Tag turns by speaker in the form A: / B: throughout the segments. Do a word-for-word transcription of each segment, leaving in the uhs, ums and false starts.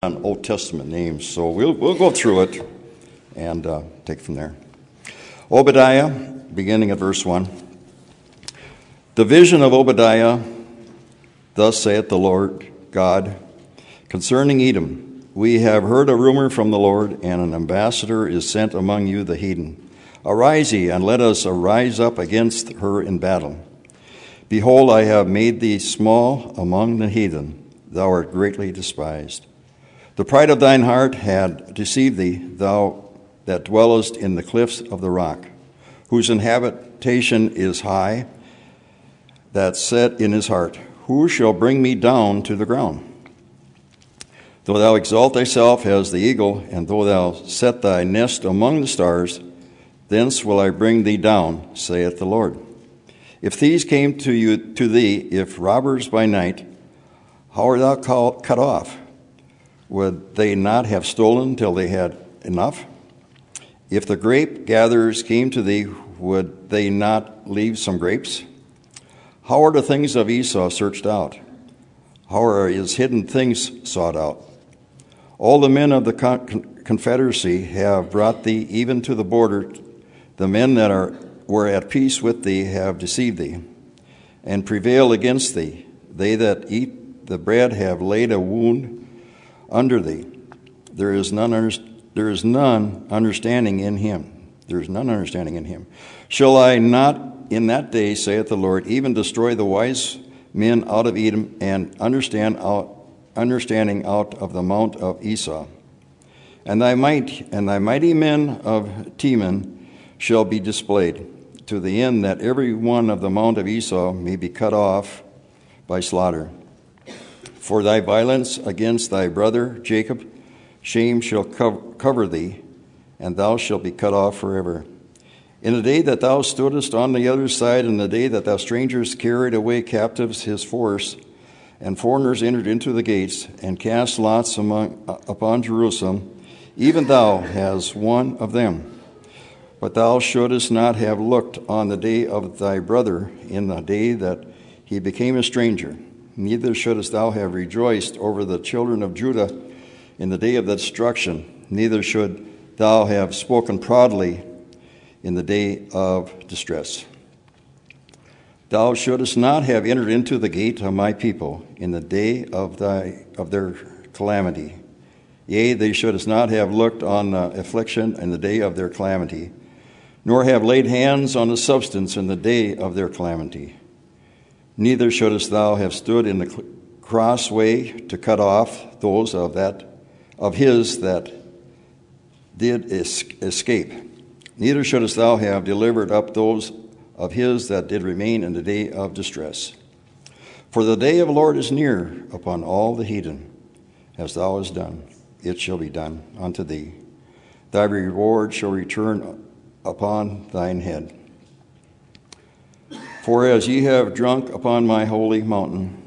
A: on Old Testament names, so we'll we'll go through it and uh, take it from there. Obadiah, beginning at verse one. The vision of Obadiah, thus saith the Lord God, concerning Edom, we have heard a rumor from the Lord, and an ambassador is sent among you, the heathen. Arise ye, and let us arise up against her in battle. Behold, I have made thee small among the heathen, thou art greatly despised. The pride of thine heart had deceived thee, thou that dwellest in the cliffs of the rock, whose inhabitation is high, that said in his heart, who shall bring me down to the ground? Though thou exalt thyself as the eagle, and though thou set thy nest among the stars, thence will I bring thee down, saith the Lord. If thieves came to you to thee, if robbers by night, how art thou called, cut off? Would they not have stolen till they had enough? If the grape gatherers came to thee, would they not leave some grapes? How are the things of Esau searched out? How are his hidden things sought out? All the men of the con- confederacy have brought thee even to the border. The men that are were at peace with thee have deceived thee, and prevailed against thee. They that eat the bread have laid a wound under thee. There is none under- there is none understanding in him. There is none understanding in him. Shall I not in that day, saith the Lord, even destroy the wise men out of Edom, and understand out, understanding out of the mount of Esau? And thy might and thy mighty men of Teman shall be displayed, to the end that every one of the mount of Esau may be cut off by slaughter. For thy violence against thy brother Jacob, shame shall cover thee, and thou shalt be cut off forever. In the day that thou stoodest on the other side, in the day that thou strangers carried away captives his force, and foreigners entered into the gates, and cast lots among, uh, upon Jerusalem, even thou hast one of them. But thou shouldest not have looked on the day of thy brother, in the day that he became a stranger. Neither shouldest thou have rejoiced over the children of Judah in the day of the destruction. Neither should thou have spoken proudly in the day of distress. Thou shouldest not have entered into the gate of my people in the day of thy of their calamity. Yea, they shouldest not have looked on uh, affliction in the day of their calamity, nor have laid hands on the substance in the day of their calamity. Neither shouldest thou have stood in the crossway to cut off those of that of his that did es- escape. Neither shouldest thou have delivered up those of his that did remain in the day of distress. For the day of the Lord is near upon all the heathen. As thou hast done, it shall be done unto thee. Thy reward shall return upon thine head. For as ye have drunk upon my holy mountain,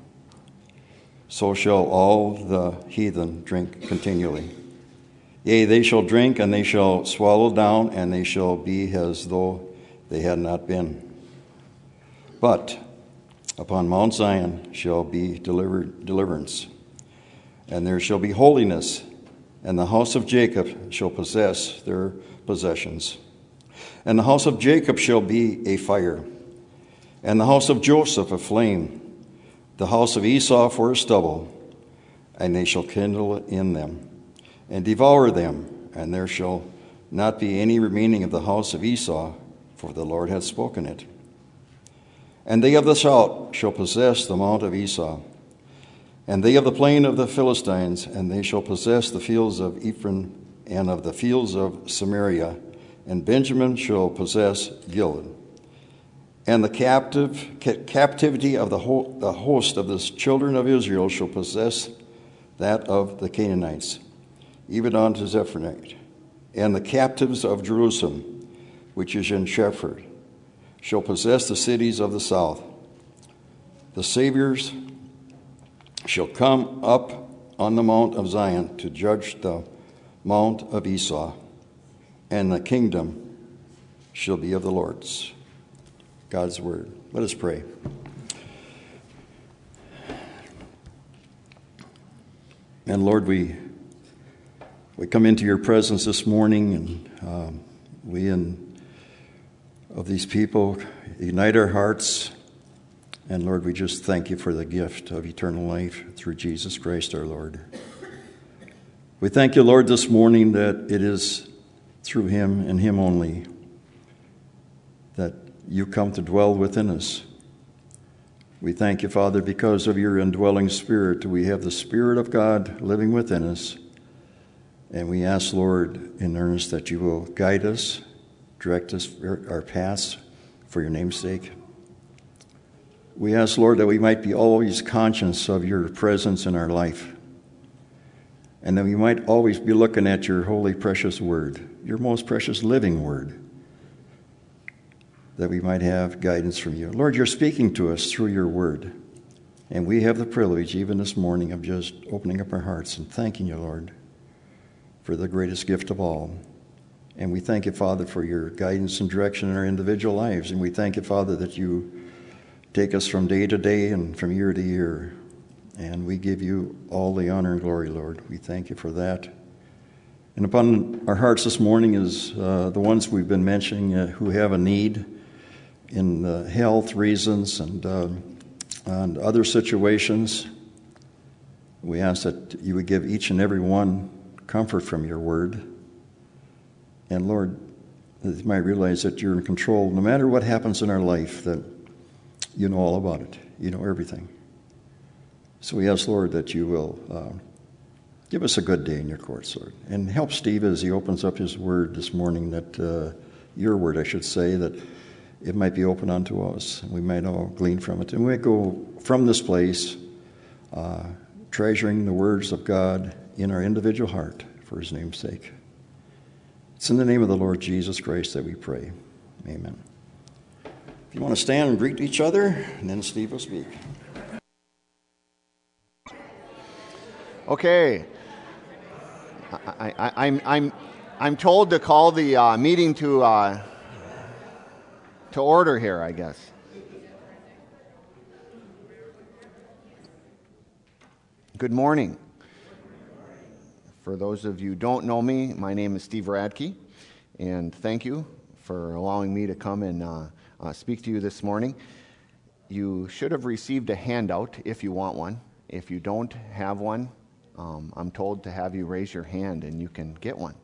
A: so shall all the heathen drink continually. Yea, they shall drink, and they shall swallow down, and they shall be as though they had not been. But upon Mount Zion shall be delivered deliverance, and there shall be holiness, and the house of Jacob shall possess their possessions. And the house of Jacob shall be a fire, and the house of Joseph a flame, the house of Esau for a stubble, and they shall kindle in them, and devour them, and there shall not be any remaining of the house of Esau, for the Lord hath spoken it. And they of the south shall possess the mount of Esau, and they of the plain of the Philistines, and they shall possess the fields of Ephraim and of the fields of Samaria, and Benjamin shall possess Gilead. And the captive ca- captivity of the, ho- the host of the children of Israel shall possess that of the Canaanites, even unto Zephonite. And the captives of Jerusalem, which is in Shepherd, shall possess the cities of the south. The Saviors shall come up on the mount of Zion to judge the mount of Esau, and the kingdom shall be of the Lord's. God's word. Let us pray. And Lord, we we come into your presence this morning, and um, we and of these people unite our hearts. And Lord, we just thank you for the gift of eternal life through Jesus Christ our Lord. We thank you, Lord, this morning that it is through him and him only that you come to dwell within us. We thank you, Father, because of your indwelling Spirit. We have the Spirit of God living within us. And we ask, Lord, in earnest that you will guide us, direct us, our paths for your name's sake. We ask, Lord, that we might be always conscious of your presence in our life. And that we might always be looking at your holy, precious word, your most precious living word, that we might have guidance from you. Lord, you're speaking to us through your word. And we have the privilege, even this morning, of just opening up our hearts and thanking you, Lord, for the greatest gift of all. And we thank you, Father, for your guidance and direction in our individual lives. And we thank you, Father, that you take us from day to day and from year to year. And we give you all the honor and glory, Lord. We thank you for that. And upon our hearts this morning is uh, the ones we've been mentioning uh, who have a need in uh, health reasons and, uh, and other situations. We ask that you would give each and every one comfort from your word. And Lord, that they might realize that you're in control no matter what happens in our life, that you know all about it. You know everything. So we ask, Lord, that you will uh, give us a good day in your courts, Lord. And help Steve as he opens up his word this morning, that uh, your word, I should say, that it might be open unto us. And we might all glean from it. And we might go from this place uh, treasuring the words of God in our individual heart for his name's sake. It's in the name of the Lord Jesus Christ that we pray. Amen. If you want to stand and greet each other, and then Steve will speak.
B: Okay, I, I, I'm I'm I'm told to call the uh, meeting to uh, to order here, I guess. Good morning. For those of you who don't know me, my name is Steve Radke, and thank you for allowing me to come and uh, uh, speak to you this morning. You should have received a handout if you want one. If you don't have one, Um, I'm told to have you raise your hand and you can get one.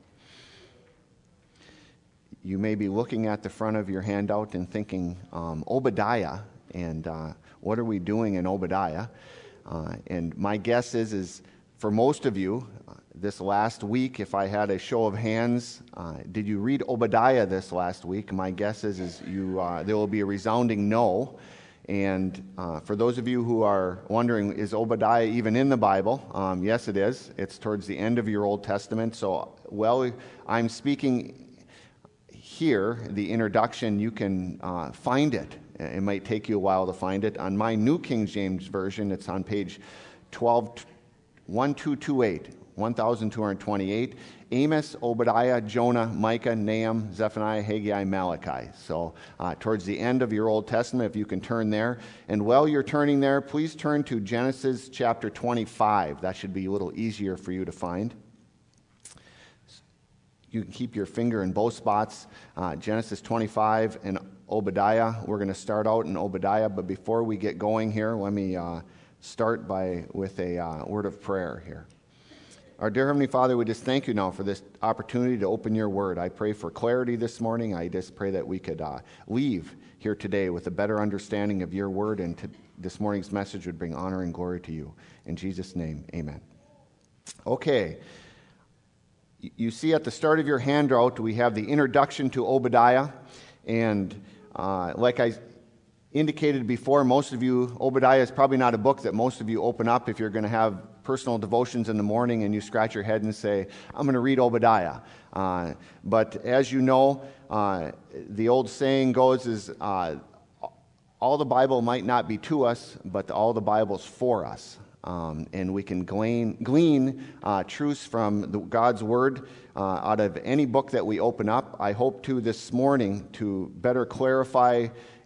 B: You may be looking at the front of your handout and thinking, um, Obadiah, and uh, what are we doing in Obadiah? Uh, and my guess is, is for most of you, uh, this last week, if I had a show of hands, uh, did you read Obadiah this last week? My guess is, is you uh, there will be a resounding no. And uh, for those of you who are wondering, is Obadiah even in the Bible? Um, yes, it is. It's towards the end of your Old Testament. So, well, I'm speaking here, the introduction, you can uh, find it. It might take you a while to find it. On my New King James Version, it's on page twelve, twelve twenty-eight, twelve twenty-eight. Amos, Obadiah, Jonah, Micah, Nahum, Zephaniah, Haggai, Malachi. So uh, towards the end of your Old Testament, if you can turn there. And while you're turning there, please turn to Genesis chapter twenty-five. That should be a little easier for you to find. You can keep your finger in both spots. Uh, Genesis twenty-five and Obadiah. We're going to start out in Obadiah, but before we get going here, let me uh, start by with a uh, word of prayer here. Our dear Heavenly Father, we just thank you now for this opportunity to open your word. I pray for clarity this morning. I just pray that we could uh, leave here today with a better understanding of your word, and to, this morning's message would bring honor and glory to you. In Jesus' name, amen. Okay. You see at the start of your handout, we have the introduction to Obadiah. And uh, like I indicated before, most of you, Obadiah is probably not a book that most of you open up if you're going to have personal devotions in the morning and you scratch your head and say, I'm going to read Obadiah. Uh, but as you know, uh, the old saying goes is, uh, all the Bible might not be to us, but all the Bible's for us. Um, and we can glean, glean uh, truths from the, God's Word uh, out of any book that we open up. I hope to this morning to better clarify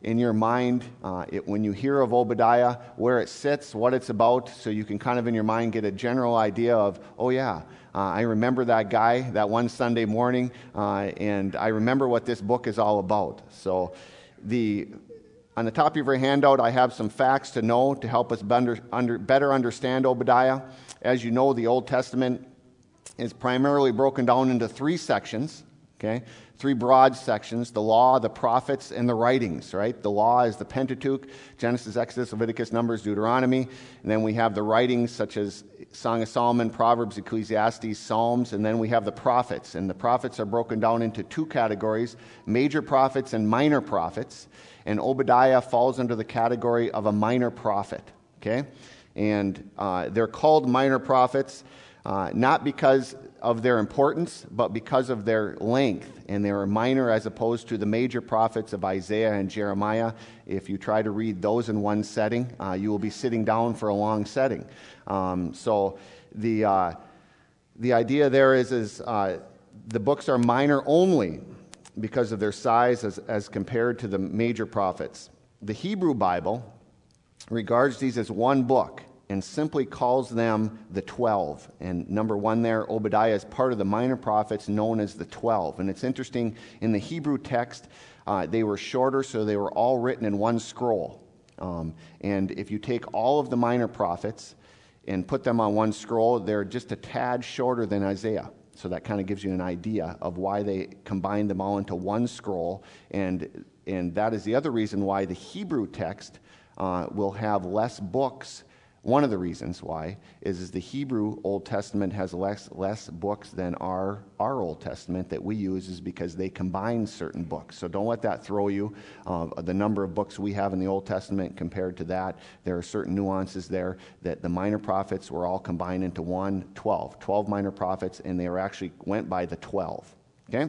B: in your mind, uh, it, when you hear of Obadiah, where it sits, what it's about, so you can kind of in your mind get a general idea of, oh yeah, uh, I remember that guy that one Sunday morning, uh, and I remember what this book is all about. So the on the top of your handout, I have some facts to know to help us better, under, better understand Obadiah. As you know, the Old Testament is primarily broken down into three sections, okay? Three broad sections: the law, the prophets, and the writings, right? The law is the Pentateuch, Genesis, Exodus, Leviticus, Numbers, Deuteronomy. And then we have the writings such as Song of Solomon, Proverbs, Ecclesiastes, Psalms. And then we have the prophets. And the prophets are broken down into two categories: major prophets and minor prophets. And Obadiah falls under the category of a minor prophet, okay? And uh, they're called minor prophets uh, not because of their importance, but because of their length. And they are minor as opposed to the major prophets of Isaiah and Jeremiah. If you try to read those in one setting, uh, you will be sitting down for a long setting. Um, so the uh, the idea there is, is uh, the books are minor only because of their size as, as compared to the major prophets. The Hebrew Bible regards these as one book and simply calls them the twelve. And number one there, Obadiah is part of the minor prophets known as the twelve. And it's interesting, in the Hebrew text, uh, they were shorter, so they were all written in one scroll. Um, and if you take all of the minor prophets and put them on one scroll, they're just a tad shorter than Isaiah. So that kind of gives you an idea of why they combined them all into one scroll. And, and that is the other reason why the Hebrew text uh, will have less books. One of the reasons why is, is the Hebrew Old Testament has less less books than our our Old Testament that we use, is because they combine certain books. So don't let that throw you. Uh, the number of books we have in the Old Testament compared to that, there are certain nuances there that the minor prophets were all combined into one, twelve. twelve minor prophets, and they were actually went by the twelve. Okay?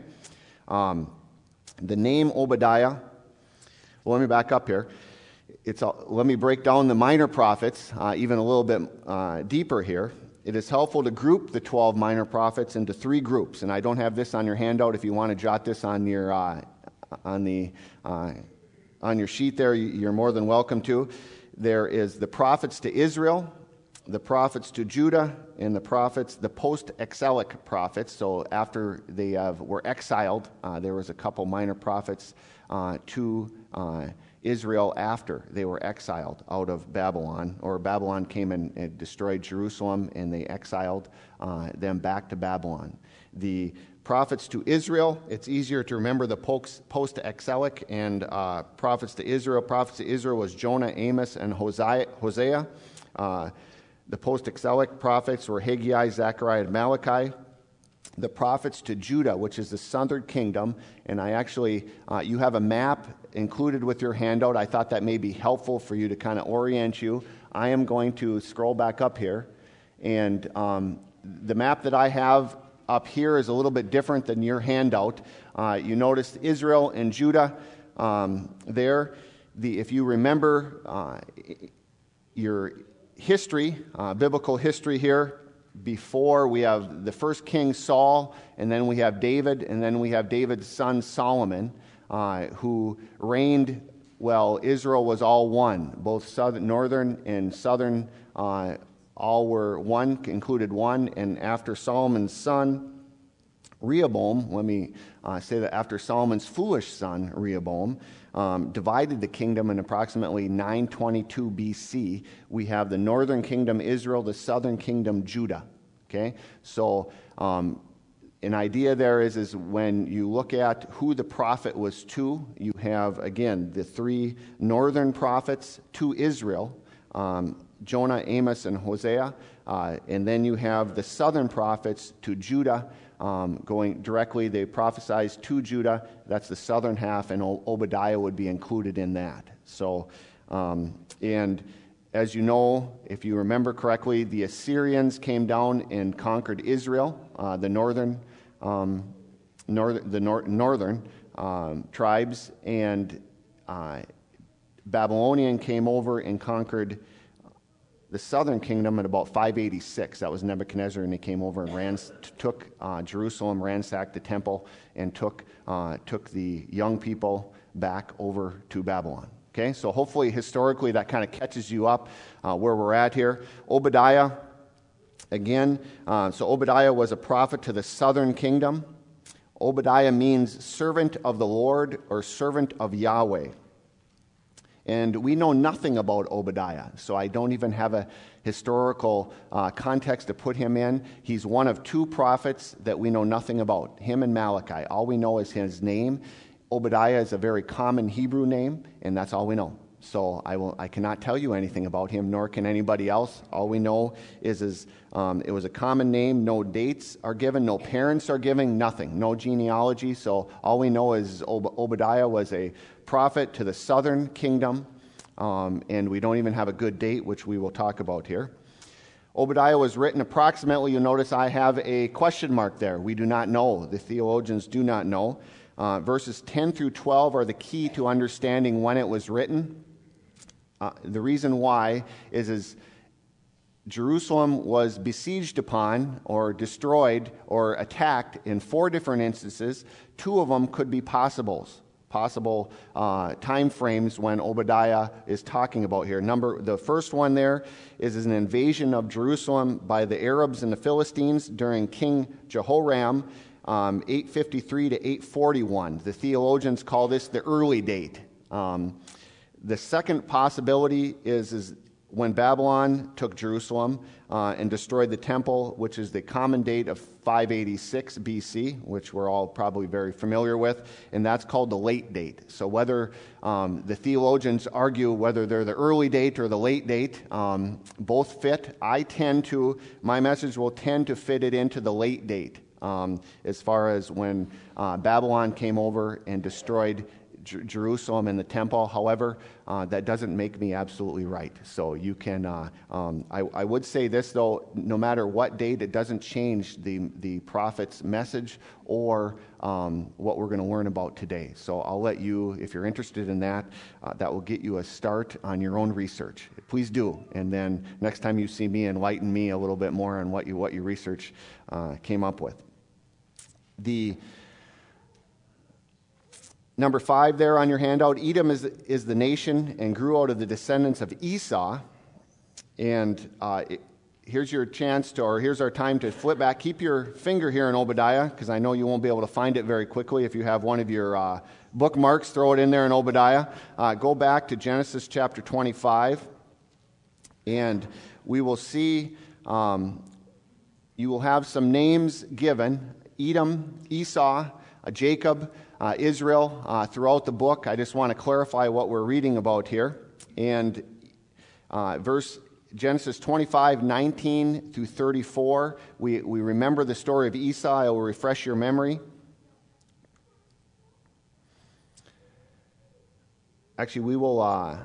B: Um, the name Obadiah, well, let me back up here. It's a, let me break down the minor prophets uh, even a little bit uh, deeper here. It is helpful to group the twelve minor prophets into three groups, and I don't have this on your handout. If you want to jot this on your uh, on the uh, on your sheet there, you're more than welcome to. There is the prophets to Israel, the prophets to Judah, and the prophets, the post-exilic prophets. So after they have, were exiled, uh, there was a couple minor prophets uh, to uh, Israel after they were exiled out of Babylon, or Babylon came and, and destroyed Jerusalem, and they exiled uh, them back to Babylon. The prophets to Israel, it's easier to remember the post-exilic and uh, prophets to Israel. Prophets to Israel was Jonah, Amos, and Hosea. Hosea. Uh, the post-exilic prophets were Haggai, Zechariah, and Malachi. The prophets to Judah, which is the southern kingdom, and I actually, uh, you have a map included with your handout. I thought that may be helpful for you to kind of orient you. I am going to scroll back up here, and um, the map that I have up here is a little bit different than your handout. Uh, you notice Israel and Judah um, there. The, if you remember uh, your history, uh, biblical history here, before we have the first king Saul, and then we have David, and then we have David's son Solomon, uh, who reigned, well, Israel was all one. Both southern, northern and southern uh, all were one, included one. And after Solomon's son Rehoboam, let me uh, say that after Solomon's foolish son Rehoboam um, divided the kingdom in approximately nine twenty-two B C, we have the northern kingdom Israel, the southern kingdom Judah. Okay, so um, an idea there is, is when you look at who the prophet was to, you have, again, the three northern prophets to Israel, um, Jonah, Amos, and Hosea, uh, and then you have the southern prophets to Judah, um, going directly, they prophesied to Judah, that's the southern half, and Obadiah would be included in that. So, um, and as you know, if you remember correctly, the Assyrians came down and conquered Israel, uh, the northern, um, north, the nor- northern um, tribes, and uh, Babylonian came over and conquered the southern kingdom at about five eighty-six. That was Nebuchadnezzar, and he came over and rans- took uh, Jerusalem, ransacked the temple, and took uh, took the young people back over to Babylon. Okay, so hopefully historically that kind of catches you up uh, where we're at here. Obadiah, again, uh, so Obadiah was a prophet to the southern kingdom. Obadiah means servant of the Lord or servant of Yahweh. And we know nothing about Obadiah, so I don't even have a historical uh, context to put him in. He's one of two prophets that we know nothing about, him and Malachi. All we know is his name. Obadiah is a very common Hebrew name, and that's all we know. So I will, I cannot tell you anything about him, nor can anybody else. All we know is, is um, it was a common name. No dates are given. No parents are given. Nothing. No genealogy. So all we know is Ob- Obadiah was a prophet to the southern kingdom, um, and we don't even have a good date, which we will talk about here. Obadiah was written approximately, you'll notice I have a question mark there. We do not know. The theologians do not know. Uh, verses ten through twelve are the key to understanding when it was written. Uh, the reason why is, is Jerusalem was besieged upon or destroyed or attacked in four different instances. Two of them could be possibles, possible uh, time frames when Obadiah is talking about here. Number, the first one there is, is an invasion of Jerusalem by the Arabs and the Philistines during King Jehoram, um, eight fifty-three to eight forty-one. The theologians call this the early date. Um, The second possibility is, is when Babylon took Jerusalem uh, and destroyed the temple, which is the common date of five eighty-six B C, which we're all probably very familiar with, and that's called the late date. So whether um, the theologians argue whether they're the early date or the late date, um, both fit. I tend to, my message will tend to fit it into the late date um, as far as when uh, Babylon came over and destroyed Jerusalem and the temple. However, uh, that doesn't make me absolutely right. So you can, uh, um, I, I would say this though, no matter what date, it doesn't change the, the prophet's message or um, what we're going to learn about today. So I'll let you, if you're interested in that, uh, that will get you a start on your own research. Please do. And then next time you see me, enlighten me a little bit more on what you, what your research uh, came up with. The Number five there on your handout, Edom is, is the nation and grew out of the descendants of Esau. And uh, it, here's your chance to, or here's our time to flip back. Keep your finger here in Obadiah, because I know you won't be able to find it very quickly. If you have one of your uh, bookmarks, throw it in there in Obadiah. Uh, go back to Genesis chapter twenty-five, and we will see, um, you will have some names given: Edom, Esau, uh, Jacob, Uh, Israel, uh, throughout the book. I just want to clarify what we're reading about here. And uh, verse Genesis twenty-five, nineteen through thirty-four, we, we remember the story of Esau. I will refresh your memory. Actually, we will uh,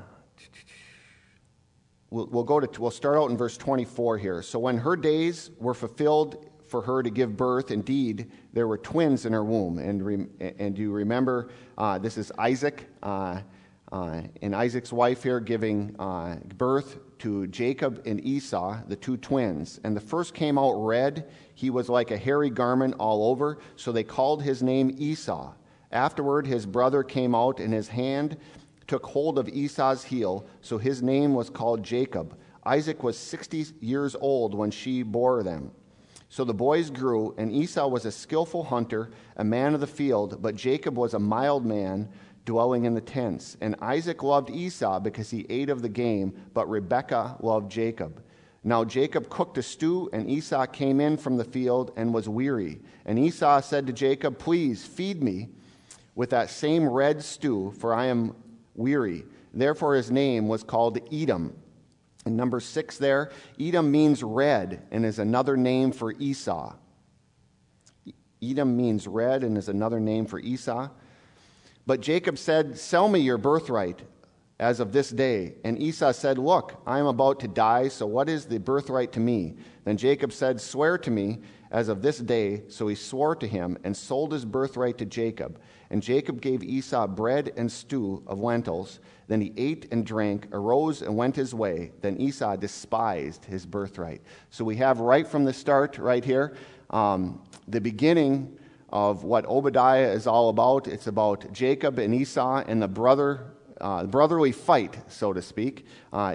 B: we'll, we'll go to we'll start out in verse twenty-four here. So when her days were fulfilled for her to give birth, indeed, there were twins in her womb. And re, and you remember, uh, this is Isaac, uh, uh, and Isaac's wife here giving uh, birth to Jacob and Esau, the two twins. And the first came out red. He was like a hairy garment all over, so they called his name Esau. Afterward, his brother came out, and his hand took hold of Esau's heel, so his name was called Jacob. Isaac was sixty years old when she bore them. So the boys grew, and Esau was a skillful hunter, a man of the field, but Jacob was a mild man, dwelling in the tents. And Isaac loved Esau because he ate of the game, but Rebekah loved Jacob. Now Jacob cooked a stew, and Esau came in from the field and was weary. And Esau said to Jacob, "Please feed me with that same red stew, for I am weary." Therefore his name was called Edom. And number six there, Edom means red and is another name for Esau. Edom means red and is another name for Esau. But Jacob said, "Sell me your birthright as of this day." And Esau said, "Look, I am about to die, so what is the birthright to me?" Then Jacob said, "Swear to me as of this day." So he swore to him and sold his birthright to Jacob. And Jacob gave Esau bread and stew of lentils. Then he ate and drank, arose and went his way. Then Esau despised his birthright. So we have right from the start, right here, um, the beginning of what Obadiah is all about. It's about Jacob and Esau and the brother, uh, brotherly fight, so to speak. Uh,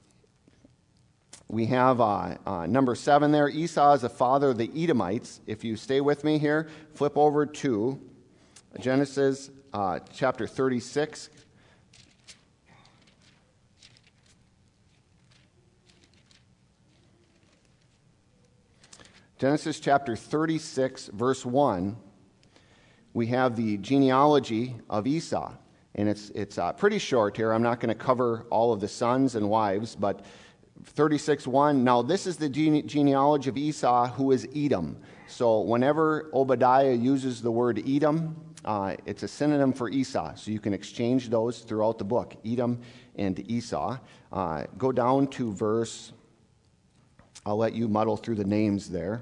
B: we have uh, uh, number seven there. Esau is the father of the Edomites. If you stay with me here, flip over to Genesis uh, chapter thirty-six. Genesis chapter thirty-six, verse one, we have the genealogy of Esau. And it's, it's uh, pretty short here. I'm not going to cover all of the sons and wives, but thirty-six one, now this is the gene- genealogy of Esau, who is Edom. So whenever Obadiah uses the word Edom, uh, it's a synonym for Esau. So you can exchange those throughout the book, Edom and Esau. Uh, go down to verse... I'll let you muddle through the names there.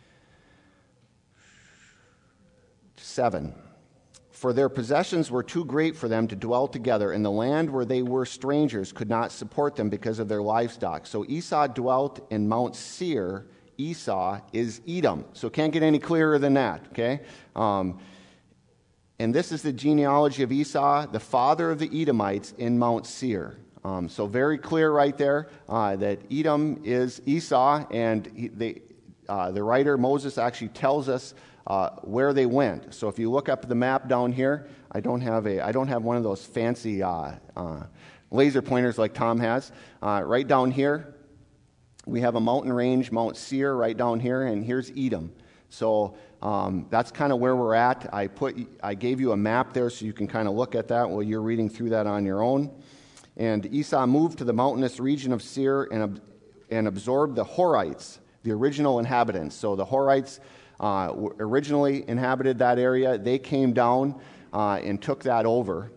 B: Seven. For their possessions were too great for them to dwell together, and the land where they were strangers could not support them because of their livestock. So Esau dwelt in Mount Seir. Esau is Edom. So can't get any clearer than that, okay? Um, and this is the genealogy of Esau, the father of the Edomites in Mount Seir. Um, so very clear right there uh, that Edom is Esau, and he, they, uh, the writer Moses actually tells us uh, where they went. So if you look up the map down here, I don't have a I don't have one of those fancy uh, uh, laser pointers like Tom has. Uh, right down here, we have a mountain range, Mount Seir, right down here, and here's Edom. So um, that's kind of where we're at. I put I gave you a map there so you can kind of look at that while you're reading through that on your own. And Esau moved to the mountainous region of Seir and, and absorbed the Horites, the original inhabitants. So the Horites uh, originally inhabited that area. They came down uh, and took that over.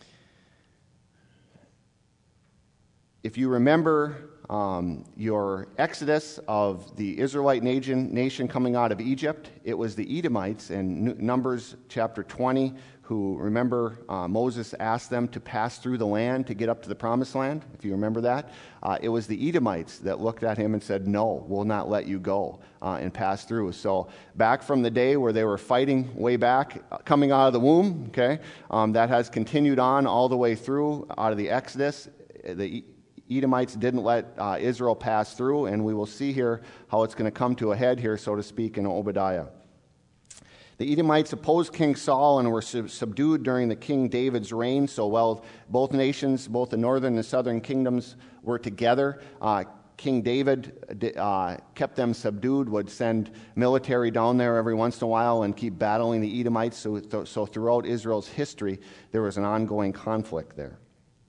B: If you remember um, your exodus of the Israelite nation, nation coming out of Egypt, it was the Edomites in Numbers chapter twenty, who, remember, uh, Moses asked them to pass through the land to get up to the promised land, if you remember that. Uh, it was the Edomites that looked at him and said, no, we'll not let you go uh, and pass through. So back from the day where they were fighting way back, uh, coming out of the womb, okay, um, that has continued on all the way through out of the Exodus. The Edomites didn't let uh, Israel pass through, and we will see here how it's going to come to a head here, so to speak, in Obadiah. The Edomites opposed King Saul and were sub- subdued during the King David's reign. So while both nations, both the northern and southern kingdoms, were together, uh, King David uh, kept them subdued, would send military down there every once in a while and keep battling the Edomites. So, th- so throughout Israel's history, there was an ongoing conflict there.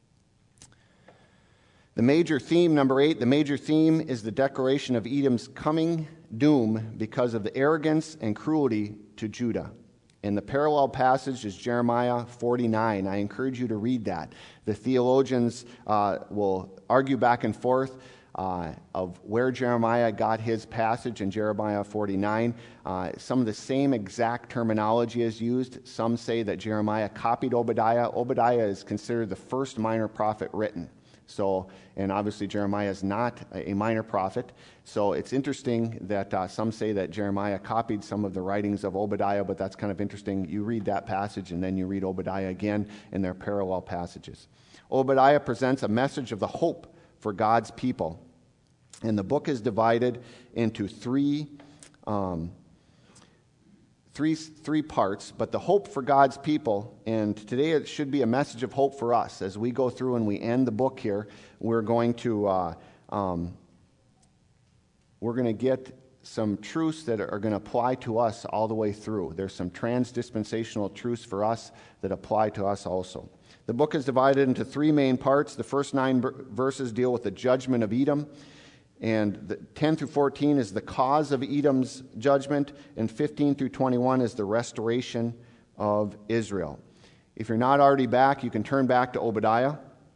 B: The major theme, number eight, the major theme is the declaration of Edom's coming doom because of the arrogance and cruelty to Judah. And the parallel passage is Jeremiah forty-nine. I encourage you to read that. The theologians uh, will argue back and forth uh, of where Jeremiah got his passage in Jeremiah forty-nine. Uh, some of the same exact terminology is used. Some say that Jeremiah copied Obadiah. Obadiah is considered the first minor prophet written. So, and obviously Jeremiah is not a minor prophet. So it's interesting that uh, some say that Jeremiah copied some of the writings of Obadiah, but that's kind of interesting. You read that passage and then you read Obadiah again, and they're parallel passages. Obadiah presents a message of the hope for God's people. And the book is divided into three um, Three, three parts, but the hope for God's people, and today it should be a message of hope for us. As we go through and we end the book here, we're going to uh, um, we're going to get some truths that are going to apply to us all the way through. There's some trans-dispensational truths for us that apply to us also. The book is divided into three main parts. The first nine verses deal with the judgment of Edom. And the ten through fourteen is the cause of Edom's judgment, and fifteen through twenty-one is the restoration of Israel. If you're not already back, you can turn back to Obadiah.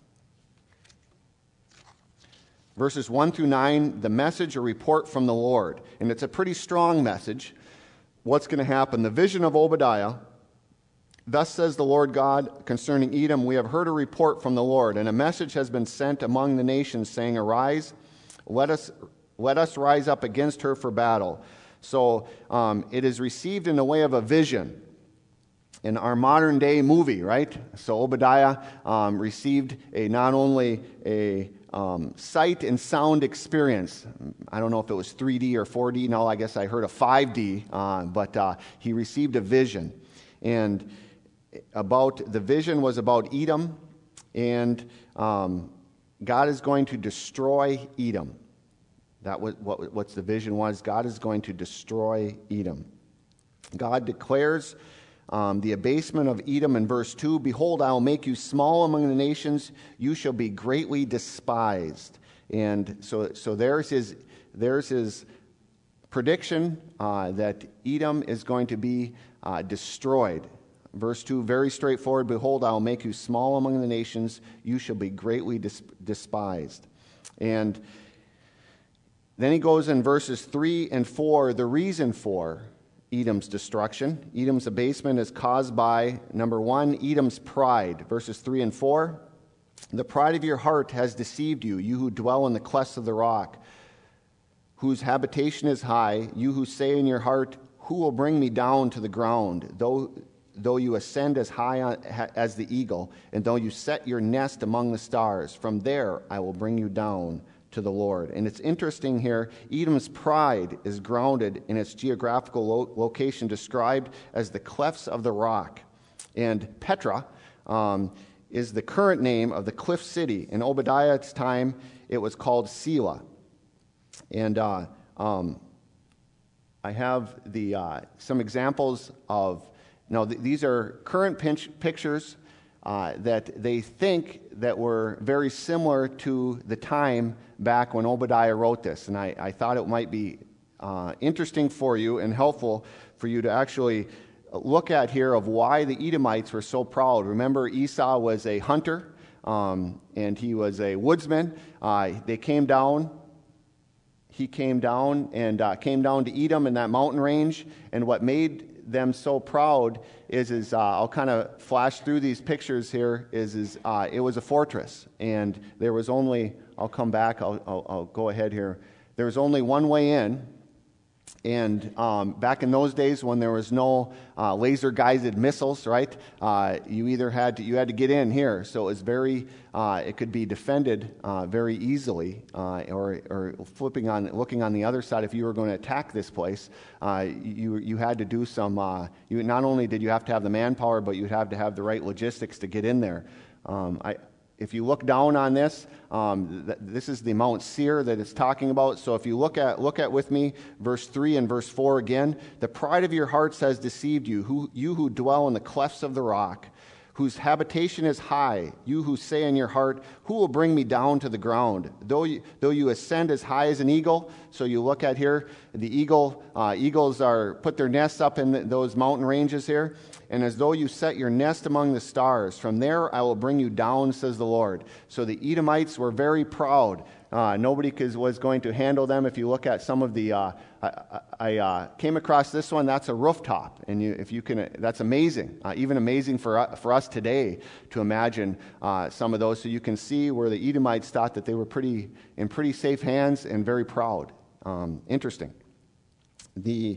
B: Verses one through nine, the message or report from the Lord. And it's a pretty strong message. What's going to happen? The vision of Obadiah. Thus says the Lord God concerning Edom, we have heard a report from the Lord, and a message has been sent among the nations, saying, Arise, Let us, let us rise up against her for battle. So um, it is received in the way of a vision. In our modern day movie, right? So Obadiah um, received a not only a um, sight and sound experience. I don't know if it was three D or four D. No, I guess I heard a five D. Uh, but uh, he received a vision, and about the vision was about Edom, and um, God is going to destroy Edom. That was what what's the vision was. God is going to destroy Edom. God declares Um, the abasement of Edom in verse two, behold, I will make you small among the nations, you shall be greatly despised. And so so there's his, there's his prediction uh, that Edom is going to be uh, destroyed. Verse two, very straightforward, behold, I will make you small among the nations, you shall be greatly dis- despised. And then he goes in verses three and four, the reason for Edom's destruction. Edom's abasement is caused by, number one, Edom's pride. Verses three and four. The pride of your heart has deceived you, you who dwell in the clefts of the rock, whose habitation is high, you who say in your heart, who will bring me down to the ground? Though, though you ascend as high on, as the eagle, and though you set your nest among the stars, from there I will bring you down to the Lord. And it's interesting here, Edom's pride is grounded in its geographical lo- location described as the clefts of the rock. And Petra um, is the current name of the cliff city. In Obadiah's time, it was called Selah. And uh, um, I have the uh, some examples of, now th- these are current pinch- pictures uh, that they think that were very similar to the time back when Obadiah wrote this. And I, I thought it might be uh, interesting for you and helpful for you to actually look at here of why the Edomites were so proud. Remember, Esau was a hunter, um, and he was a woodsman. Uh, they came down, he came down and uh, came down to Edom in that mountain range, and what made them so proud is, is uh, I'll kind of flash through these pictures here, is, is uh, it was a fortress, and there was only, I'll come back, I'll, I'll, I'll go ahead here, there was only one way in, and um, back in those days when there was no uh, laser-guided missiles, right, uh, you either had to, you had to get in here, so it was very, uh, it could be defended uh, very easily, uh, or, or flipping on, looking on the other side, if you were going to attack this place, uh, you, you had to do some, uh, you, not only did you have to have the manpower, but you'd have to have the right logistics to get in there. Um, I, If you look down on this, um, th- this is the Mount Seir that it's talking about. So if you look at look at with me verse three and verse four again, the pride of your hearts has deceived you, who, you who dwell in the clefts of the rock, whose habitation is high, you who say in your heart, who will bring me down to the ground? Though you, though you ascend as high as an eagle, so you look at here, the eagle, uh, eagles are put their nests up in the, those mountain ranges here, and as though you set your nest among the stars, from there I will bring you down, says the Lord. So the Edomites were very proud. Uh, nobody was going to handle them. If you look at some of the, uh, I, I uh, came across this one. That's a rooftop, and you, if you can, that's amazing. Uh, even amazing for uh, for us today to imagine uh, some of those. So you can see where the Edomites thought that they were pretty in pretty safe hands and very proud. Um, interesting. The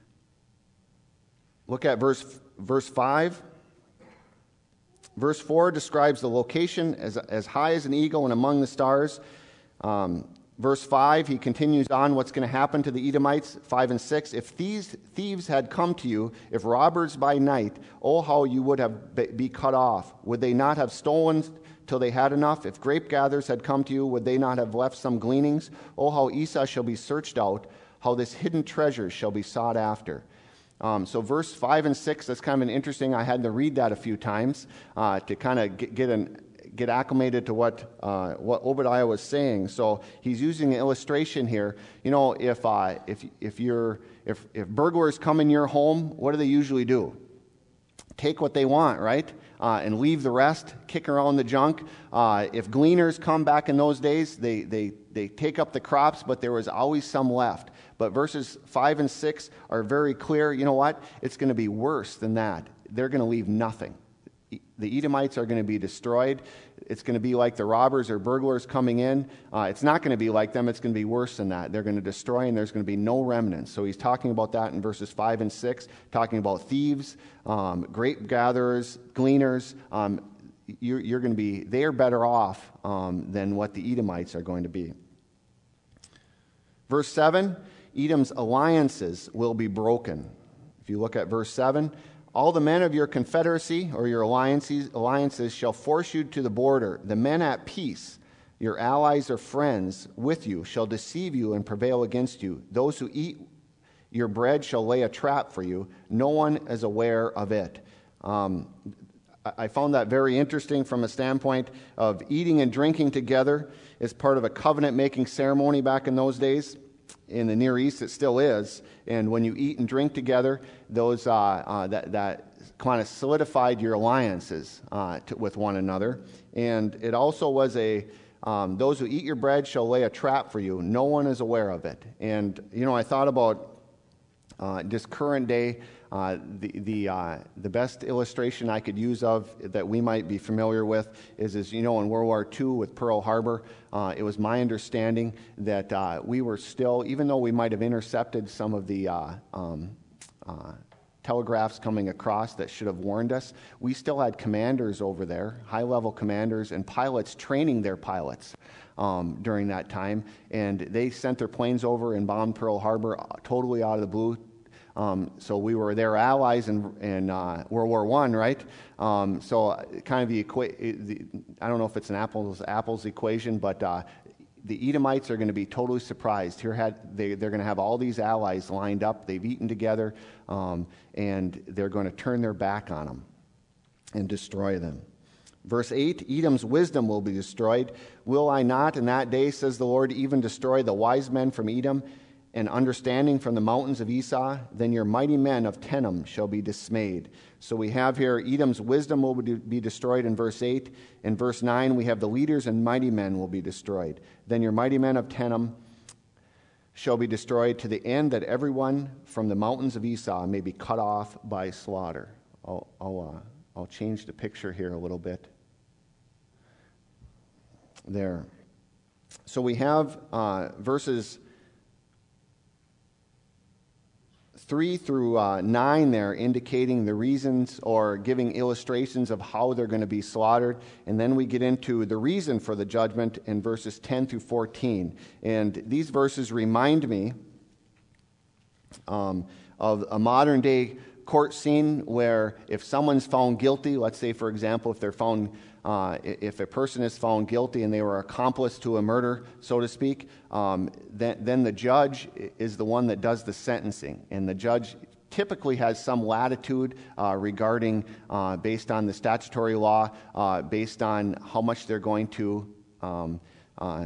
B: look at verse verse five. Verse four describes the location as as high as an eagle and among the stars. Um, verse five, he continues on what's going to happen to the Edomites, five and six. If thieves, thieves had come to you, if robbers by night, oh, how you would have be, be cut off. Would they not have stolen till they had enough? If grape gatherers had come to you, would they not have left some gleanings? Oh, how Esau shall be searched out, how this hidden treasure shall be sought after. Um, so verse five and six, that's kind of an interesting, I had to read that a few times uh, to kind of get, get an get acclimated to what uh, what Obadiah was saying. So he's using an illustration here. You know, if uh, if if you're if if burglars come in your home, what do they usually do? Take what they want, right? Uh, and leave the rest, kick around the junk. Uh, if gleaners come back in those days, they they they take up the crops, but there was always some left. But verses five and six are very clear. You know what? It's going to be worse than that. They're going to leave nothing. the Edomites are going to be destroyed. It's going to be like the robbers or burglars coming in. Uh, it's not going to be like them. It's going to be worse than that. They're going to destroy, and there's going to be no remnants. So he's talking about that in verses five and six, talking about thieves, um, grape gatherers, gleaners. Um, you're, you're going to be, they are better off um, than what the Edomites are going to be. Verse seven, Edom's alliances will be broken. If you look at verse seven, all the men of your confederacy or your alliances, alliances shall force you to the border. The men at peace, your allies or friends with you, shall deceive you and prevail against you. Those who eat your bread shall lay a trap for you. No one is aware of it. Um, I found that very interesting from a standpoint of eating and drinking together as part of a covenant-making ceremony back in those days. In the Near East, it still is. And when you eat and drink together, those uh, uh, that, that kind of solidified your alliances uh, to, with one another. And it also was a, um, those who eat your bread shall lay a trap for you. No one is aware of it. And, you know, I thought about uh, this current day. Uh, the the uh, the best illustration I could use of that we might be familiar with is, is you know, in World War Two with Pearl Harbor, uh, it was my understanding that uh, we were still, even though we might have intercepted some of the uh, um, uh, telegraphs coming across that should have warned us, we still had commanders over there, high-level commanders and pilots training their pilots um, during that time, and they sent their planes over and bombed Pearl Harbor totally out of the blue. Um, so we were their allies in, in uh, World War One, right? Um, so kind of the, equa- the, I don't know if it's an apples apples equation, but uh, the Edomites are going to be totally surprised. Here, had they, they're going to have all these allies lined up. They've eaten together, um, and they're going to turn their back on them and destroy them. Verse eight, Edom's wisdom will be destroyed. Will I not in that day, says the Lord, even destroy the wise men from Edom, and understanding from the mountains of Esau? Then your mighty men of Tenem shall be dismayed. So we have here Edom's wisdom will be destroyed in verse eight. In verse nine, we have the leaders and mighty men will be destroyed. Then your mighty men of Tenem shall be destroyed, to the end that everyone from the mountains of Esau may be cut off by slaughter. I'll, I'll, uh, I'll change the picture here a little bit. There. So we have uh, verses three through uh, nine there, indicating the reasons or giving illustrations of how they're going to be slaughtered. And then we get into the reason for the judgment in verses ten through fourteen. And these verses remind me um, of a modern day court scene where if someone's found guilty, let's say, for example, if they're found Uh, if a person is found guilty and they were accomplice to a murder, so to speak, um, then, then the judge is the one that does the sentencing. And the judge typically has some latitude uh, regarding, uh, based on the statutory law, uh, based on how much they're going to, um, uh,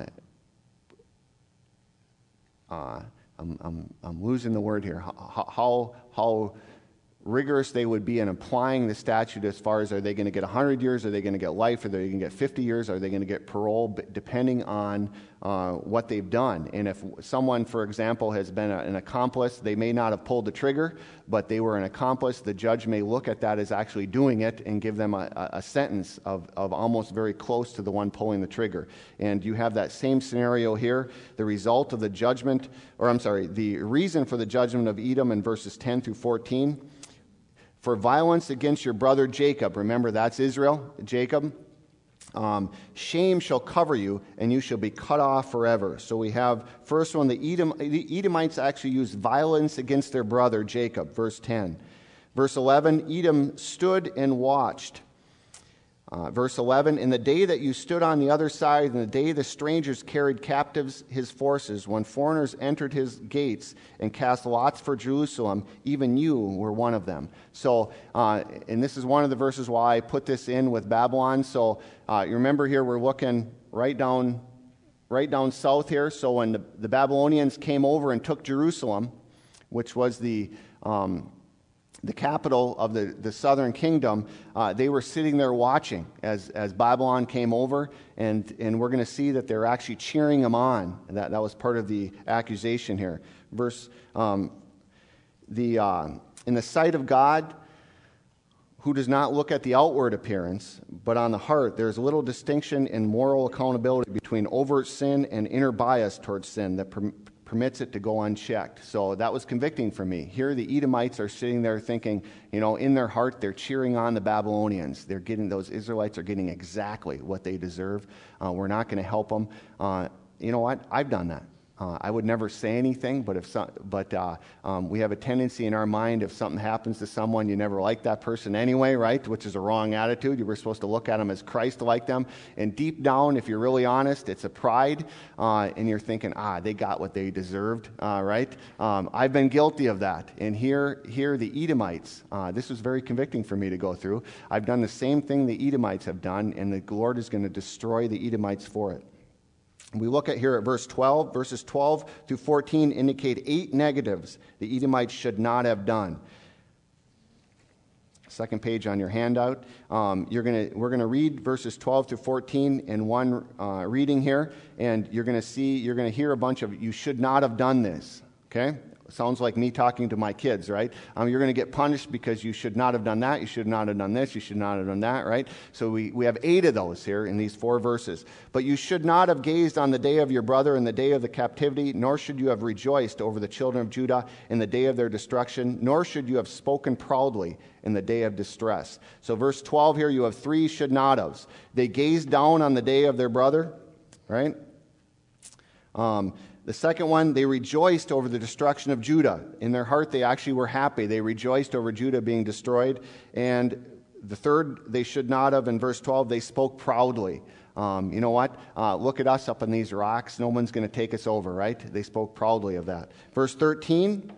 B: uh, I'm, I'm, I'm losing the word here, how, how rigorous they would be in applying the statute as far as, are they going to get one hundred years, are they going to get life, are they going to get fifty years, are they going to get parole, depending on uh, what they've done. And if someone, for example, has been a, an accomplice, they may not have pulled the trigger, but they were an accomplice, the judge may look at that as actually doing it and give them a, a sentence of, of almost very close to the one pulling the trigger. And you have that same scenario here. The result of the judgment, or I'm sorry, the reason for the judgment of Edom in verses ten through fourteen, for violence against your brother Jacob, remember that's Israel, Jacob, um, shame shall cover you, and you shall be cut off forever. So we have, first one, the, Edom, the Edomites actually used violence against their brother Jacob, verse ten. Verse eleven, Edom stood and watched. Uh, verse eleven, in the day that you stood on the other side, in the day the strangers carried captives his forces, when foreigners entered his gates and cast lots for Jerusalem, even you were one of them. So, uh, and this is one of the verses why I put this in with Babylon. So, uh, you remember here we're looking right down, right down south here. So when the, the Babylonians came over and took Jerusalem, which was the um, the capital of the, the southern kingdom, uh, they were sitting there watching as, as Babylon came over, and, and we're going to see that they're actually cheering them on. That, that was part of the accusation here. Verse, um, the, uh, in the sight of God, who does not look at the outward appearance, but on the heart. There's little distinction in moral accountability between overt sin and inner bias towards sin that per- permits it to go unchecked. So that was convicting for me. Here the Edomites are sitting there thinking, you know, in their heart, they're cheering on the Babylonians. They're getting, those Israelites are getting exactly what they deserve. Uh, we're not going to help them. Uh, you know what? I've done that. Uh, I would never say anything, but if some, but uh, um, we have a tendency in our mind, if something happens to someone, you never like that person anyway, right? Which is a wrong attitude. You were supposed to look at them as Christ like them. And deep down, if you're really honest, it's a pride, uh, and you're thinking, ah, they got what they deserved, uh, right? Um, I've been guilty of that. And here, here the Edomites, uh, this was very convicting for me to go through. I've done the same thing the Edomites have done, and the Lord is going to destroy the Edomites for it. We look at here at verse twelve. Verses twelve through fourteen indicate eight negatives the Edomites should not have done. Second page on your handout. Um, you're gonna we're gonna read verses twelve through fourteen in one uh, reading here, and you're gonna see you're gonna hear a bunch of you should not have done this. Okay. Sounds like me talking to my kids, right? Um, you're going to get punished because you should not have done that, you should not have done this, you should not have done that, right? So we, we have eight of those here in these four verses. But you should not have gazed on the day of your brother in the day of the captivity, nor should you have rejoiced over the children of Judah in the day of their destruction, nor should you have spoken proudly in the day of distress. So verse twelve here, you have three should not haves. They gazed down on the day of their brother, right? Um... The second one, they rejoiced over the destruction of Judah. In their heart, they actually were happy. They rejoiced over Judah being destroyed. And the third, they should not have, in verse twelve, they spoke proudly. Um, you know what? Uh, look at us up in these rocks. No one's going to take us over, right? They spoke proudly of that. Verse thirteen,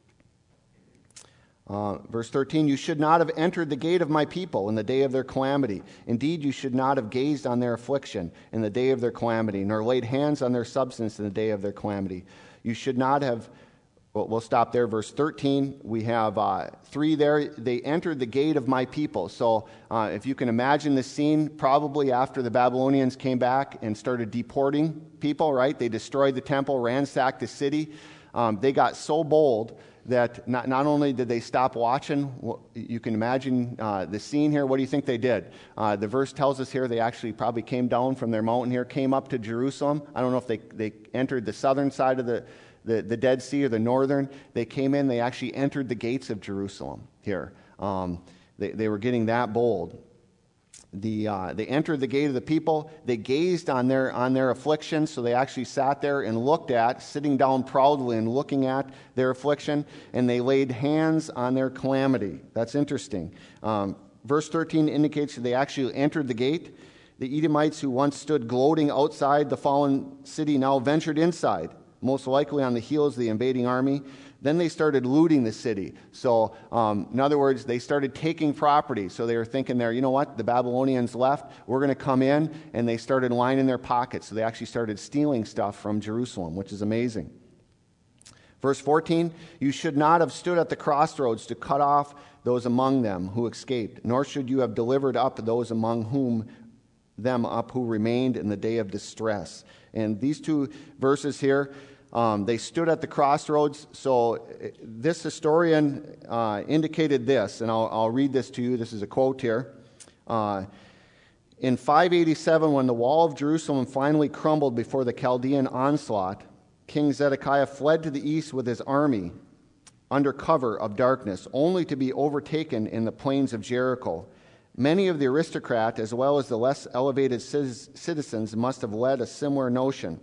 B: Uh, verse thirteen, you should not have entered the gate of my people in the day of their calamity. Indeed, you should not have gazed on their affliction in the day of their calamity, nor laid hands on their substance in the day of their calamity. You should not have, well, we'll stop there. Verse thirteen, we have uh, three there. They entered the gate of my people. So uh, if you can imagine this scene, probably after the Babylonians came back and started deporting people, right? They destroyed the temple, ransacked the city. Um, they got so bold that not, not only did they stop watching, you can imagine uh, the scene here. What do you think they did? Uh, the verse tells us here they actually probably came down from their mountain here, came up to Jerusalem. I don't know if they, they entered the southern side of the, the, the Dead Sea or the northern. They came in, they actually entered the gates of Jerusalem here. Um, they, they were getting that bold. The, uh, they entered the gate of the people. They gazed on their on their affliction, so they actually sat there and looked at, sitting down proudly and looking at their affliction, and they laid hands on their calamity. That's interesting. Um, verse thirteen indicates that they actually entered the gate. The Edomites who once stood gloating outside the fallen city now ventured inside, most likely on the heels of the invading army. Then they started looting the city. So, um, in other words, they started taking property. So they were thinking there, you know what, the Babylonians left, we're going to come in, and they started lining their pockets. So they actually started stealing stuff from Jerusalem, which is amazing. Verse fourteen, you should not have stood at the crossroads to cut off those among them who escaped, nor should you have delivered up those among whom them up who remained in the day of distress. And these two verses here, Um, they stood at the crossroads. So this historian uh, indicated this, and I'll, I'll read this to you. This is a quote here. Uh, in five eighty-seven, when the wall of Jerusalem finally crumbled before the Chaldean onslaught, King Zedekiah fled to the east with his army under cover of darkness, only to be overtaken in the plains of Jericho. Many of the aristocrat, as well as the less elevated citizens, must have led a similar notion.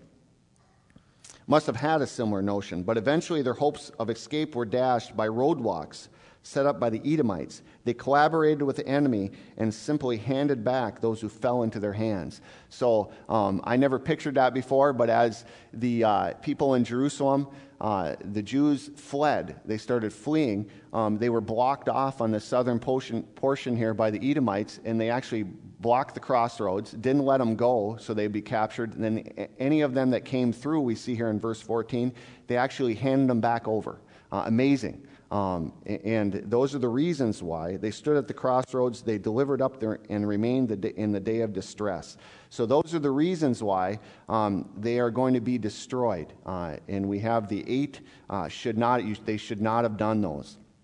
B: must have had a similar notion, but eventually their hopes of escape were dashed by roadblocks set up by the Edomites. They collaborated with the enemy and simply handed back those who fell into their hands. So um, I never pictured that before, but as the uh, people in Jerusalem, uh, the Jews fled, they started fleeing, um, they were blocked off on the southern portion, portion here by the Edomites, and they actually blocked the crossroads, didn't let them go so they'd be captured. And then any of them that came through, we see here in verse fourteen, they actually handed them back over. Uh, amazing. Um, and those are the reasons why they stood at the crossroads, they delivered up there and remained the day, in the day of distress. So those are the reasons why um, they are going to be destroyed. Uh, and we have the eight, uh, should not, they should not have done those.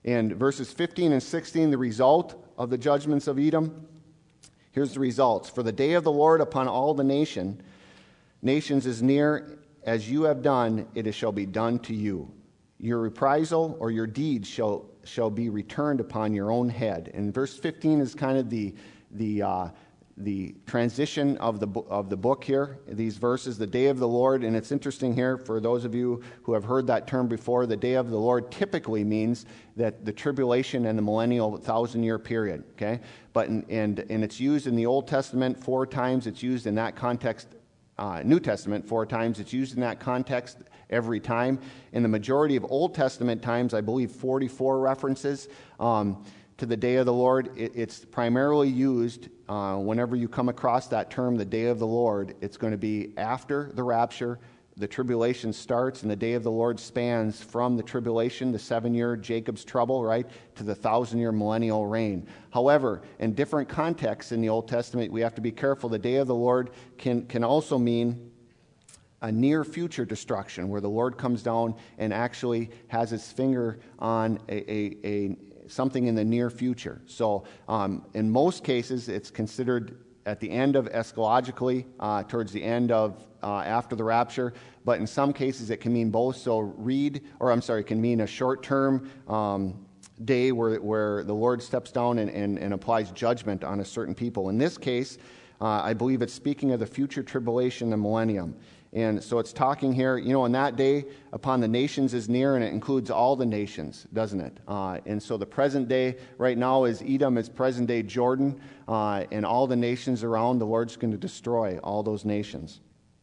B: And verses fifteen and sixteen, the result of the judgments of Edom. Here's the results. For the day of the Lord upon all the nation, nations is near. As you have done, it shall be done to you. Your reprisal or your deeds shall shall be returned upon your own head. And verse fifteen is kind of the the uh, the transition of the of the book here. These verses, the day of the Lord, and it's interesting here for those of you who have heard that term before. The day of the Lord typically means that the tribulation and the millennial thousand year period. Okay, but in, and and it's used in the Old Testament four times. It's used in that context. Uh, New Testament four times. It's used in that context every time. In the majority of Old Testament times, I believe forty-four references um, to the day of the Lord. It, it's primarily used uh, whenever you come across that term, the day of the Lord. It's going to be after the rapture. The tribulation starts, and the day of the Lord spans from the tribulation, the seven-year Jacob's trouble, right, to the thousand-year millennial reign. However, in different contexts in the Old Testament, we have to be careful. The day of the Lord can, can also mean a near future destruction, where the Lord comes down and actually has his finger on a, a, a something in the near future. So um, in most cases, it's considered at the end of eschatologically, uh, towards the end of uh, after the rapture, but in some cases it can mean both. So read, or I'm sorry, it can mean a short-term um, day where where the Lord steps down and, and, and applies judgment on a certain people. In this case, uh, I believe it's speaking of the future tribulation, the millennium. And so it's talking here, you know, on that day upon the nations is near, and it includes all the nations, doesn't it? Uh, and so the present day right now is Edom, is present day Jordan, uh, and all the nations around, the Lord's going to destroy all those nations.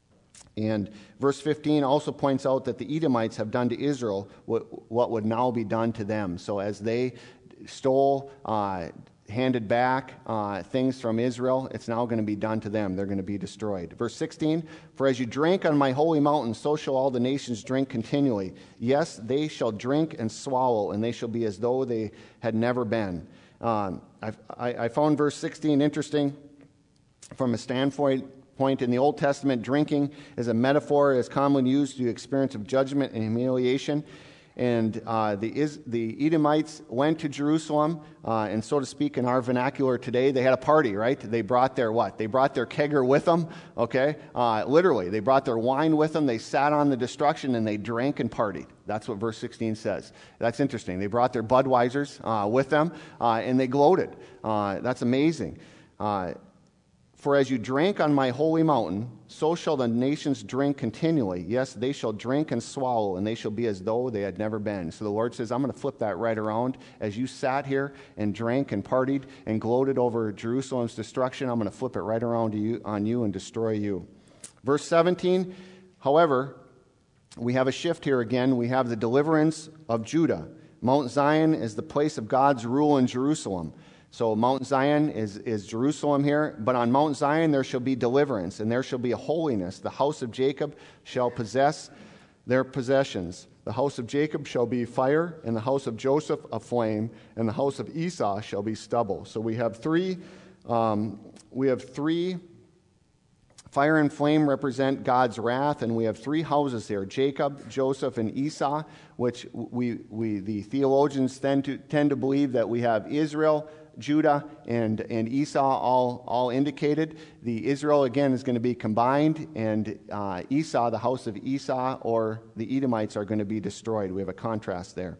B: And verse fifteen also points out that the Edomites have done to Israel what, what would now be done to them. So as they stole, uh, handed back uh, things from Israel, it's now going to be done to them. They're going to be destroyed. Verse sixteen, for as you drank on my holy mountain, so shall all the nations drink continually. Yes, they shall drink and swallow, and they shall be as though they had never been. Um, I, I found verse sixteen interesting from a standpoint. Point in the Old Testament, drinking is a metaphor is commonly used to the experience of judgment and humiliation. And uh, the, Is, the Edomites went to Jerusalem, uh, and so to speak in our vernacular today, they had a party, right? They brought their what? They brought their kegger with them, okay? Uh, literally, they brought their wine with them. They sat on the destruction, and they drank and partied. That's what verse sixteen says. That's interesting. They brought their Budweisers uh, with them, uh, and they gloated. Uh, that's amazing. Uh, For as you drank on my holy mountain, so shall the nations drink continually. Yes, they shall drink and swallow, and they shall be as though they had never been. So the Lord says, I'm going to flip that right around. As you sat here and drank and partied and gloated over Jerusalem's destruction, I'm going to flip it right around to you, on you and destroy you. Verse seventeen, however, we have a shift here again. We have the deliverance of Judah. Mount Zion is the place of God's rule in Jerusalem. So Mount Zion is, is Jerusalem here, but on Mount Zion there shall be deliverance, and there shall be a holiness. The house of Jacob shall possess their possessions. The house of Jacob shall be fire, and the house of Joseph a flame, and the house of Esau shall be stubble. So we have three, um, we have three. Fire and flame represent God's wrath, and we have three houses here: Jacob, Joseph, and Esau, which we, we the theologians tend to tend to believe that we have Israel, Judah, and, and Esau all, all indicated. The Israel, again, is going to be combined, and uh, Esau, the house of Esau, or the Edomites, are going to be destroyed. We have a contrast there.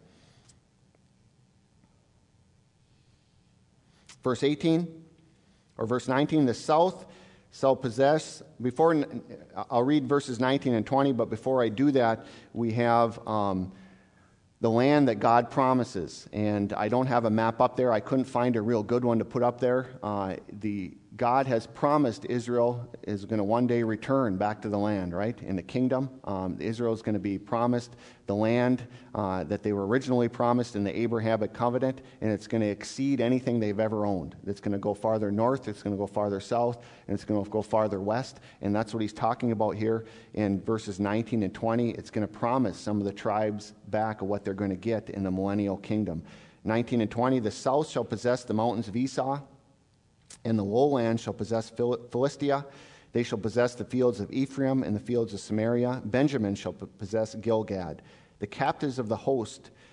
B: Verse eighteen, or verse nineteen, the south shall possess, before, I'll read verses nineteen and twenty, but before I do that, we have um, the land that God promises. And I don't have a map up there. I couldn't find a real good one to put up there. Uh, the God has promised Israel is going to one day return back to the land, right? In the kingdom. Um, Israel is going to be promised the land uh, that they were originally promised in the Abrahamic covenant, and it's going to exceed anything they've ever owned. It's going to go farther north, it's going to go farther south, and it's going to go farther west. And that's what he's talking about here in verses nineteen and twenty. It's going to promise some of the tribes back of what they're going to get in the millennial kingdom. nineteen and twenty, the south shall possess the mountains of Esau, and the lowland shall possess Philistia. They shall possess the fields of Ephraim and the fields of Samaria. Benjamin shall possess Gilgad. The captives of the host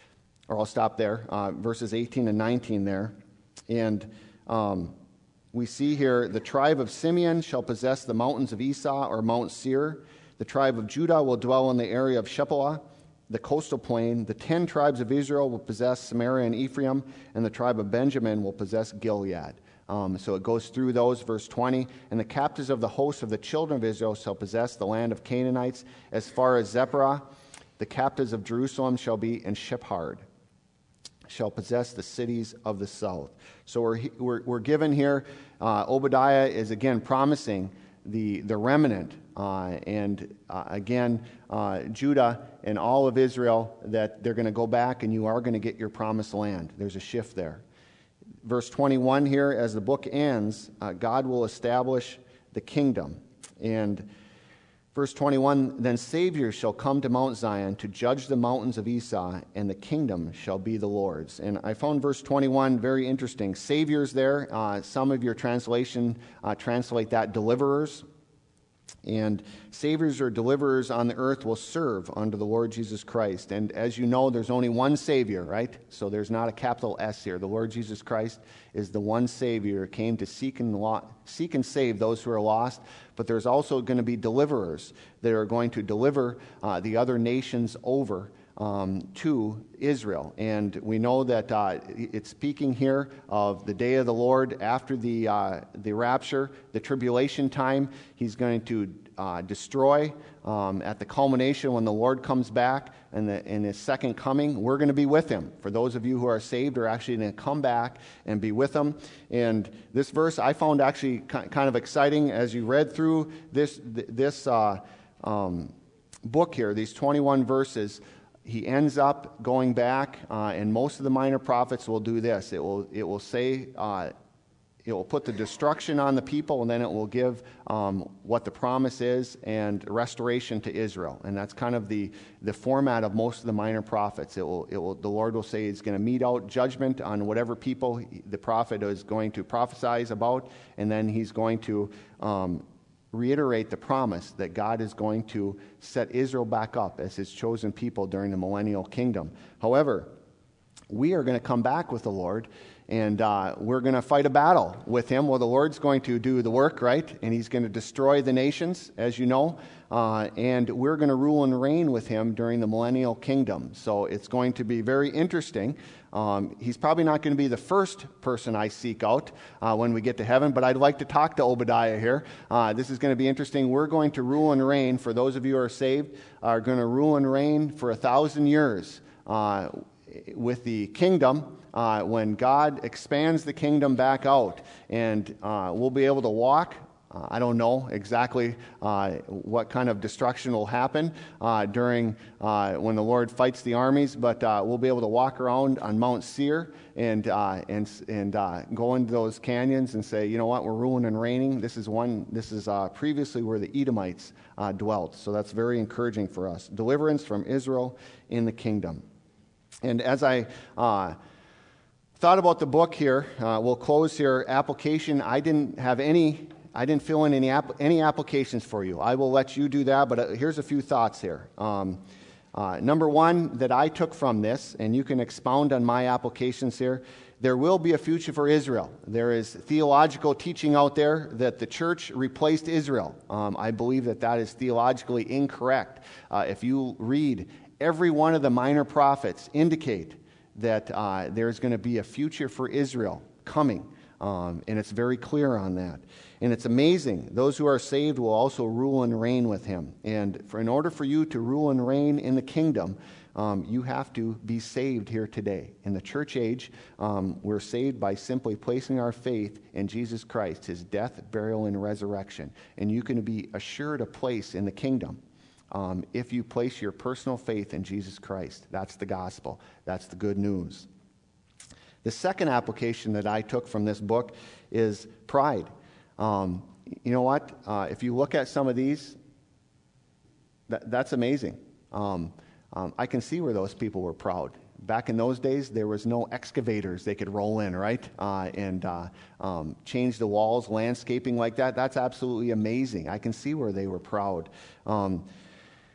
B: or I'll stop there, uh, verses eighteen and nineteen there. And um, we see here, the tribe of Simeon shall possess the mountains of Esau or Mount Seir. The tribe of Judah will dwell in the area of Shephelah, the coastal plain. The ten tribes of Israel will possess Samaria and Ephraim, and the tribe of Benjamin will possess Gilead. Um, so it goes through those, verse twenty. And the captives of the host of the children of Israel shall possess the land of Canaanites as far as Zepharah. The captives of Jerusalem shall be in Shiphard, shall possess the cities of the south. So we're, we're, we're given here, uh, Obadiah is again promising the, the remnant, uh, and uh, again, uh, Judah and all of Israel, that they're going to go back and you are going to get your promised land. There's a shift there. Verse twenty-one here, as the book ends, uh, God will establish the kingdom. And verse twenty-one, then saviors shall come to Mount Zion to judge the mountains of Esau, and the kingdom shall be the Lord's. And I found verse twenty-one very interesting. Saviors there, uh, some of your translation uh, translate that deliverers. And saviors or deliverers on the earth will serve under the Lord Jesus Christ. And as you know, there's only one Savior, right? So there's not a capital S here. The Lord Jesus Christ is the one Savior who came to seek and, lo- seek and save those who are lost. But there's also going to be deliverers that are going to deliver uh, the other nations over Um, to Israel. And we know that uh, it's speaking here of the day of the Lord after the uh, the rapture, the tribulation time. He's going to uh, destroy um, at the culmination when the Lord comes back and the, in His second coming. We're going to be with Him. For those of you who are saved, are actually going to come back and be with Him. And this verse I found actually kind of exciting as you read through this this uh, um, book here, these twenty-one verses. He ends up going back, uh, and most of the minor prophets will do this. It will it will say, uh, it will put the destruction on the people, and then it will give um, what the promise is and restoration to Israel. And that's kind of the, the format of most of the minor prophets. It will it will the Lord will say He's going to mete out judgment on whatever people the prophet is going to prophesize about, and then He's going to um, reiterate the promise that God is going to set Israel back up as His chosen people during the millennial kingdom. However, we are going to come back with the Lord, and uh, we're going to fight a battle with Him. Well, the Lord's going to do the work, right? And He's going to destroy the nations, as you know, uh, and we're going to rule and reign with Him during the millennial kingdom. So it's going to be very interesting. Um, he's probably not going to be the first person I seek out uh, when we get to heaven, but I'd like to talk to Obadiah here. Uh, this is going to be interesting. We're going to rule and reign, for those of you who are saved, are going to rule and reign for a thousand years uh, with the kingdom. Uh, when God expands the kingdom back out, and uh, we'll be able to walk. Uh, I don't know exactly uh, what kind of destruction will happen uh, during uh, when the Lord fights the armies, but uh, we'll be able to walk around on Mount Seir and uh, and and uh, go into those canyons and say, you know what, we're ruling and reigning. This is one. This is uh, previously where the Edomites uh, dwelt. So that's very encouraging for us. Deliverance from Israel in the kingdom. And as I uh, thought about the book here, uh, we'll close here. Application. I didn't have any. I didn't fill in any app, any applications for you. I will let you do that, but uh, here's a few thoughts here. Um, uh, number one that I took from this, and you can expound on my applications here, there will be a future for Israel. There is theological teaching out there that the church replaced Israel. Um, I believe that that is theologically incorrect. Uh, if you read every one of the minor prophets indicate that uh, there's going to be a future for Israel coming. Um, and it's very clear on that. And it's amazing. Those who are saved will also rule and reign with Him. And for, in order for you to rule and reign in the kingdom, um, you have to be saved here today. In the church age, um, we're saved by simply placing our faith in Jesus Christ, His death, burial, and resurrection. And you can be assured a place in the kingdom um, if you place your personal faith in Jesus Christ. That's the gospel. That's the good news. The second application that I took from this book is pride. Um, you know what? Uh, if you look at some of these, that, that's amazing. Um, um, I can see where those people were proud. Back in those days, there was no excavators they could roll in, right? Uh, and uh, um, change the walls, landscaping like that. That's absolutely amazing. I can see where they were proud. Um,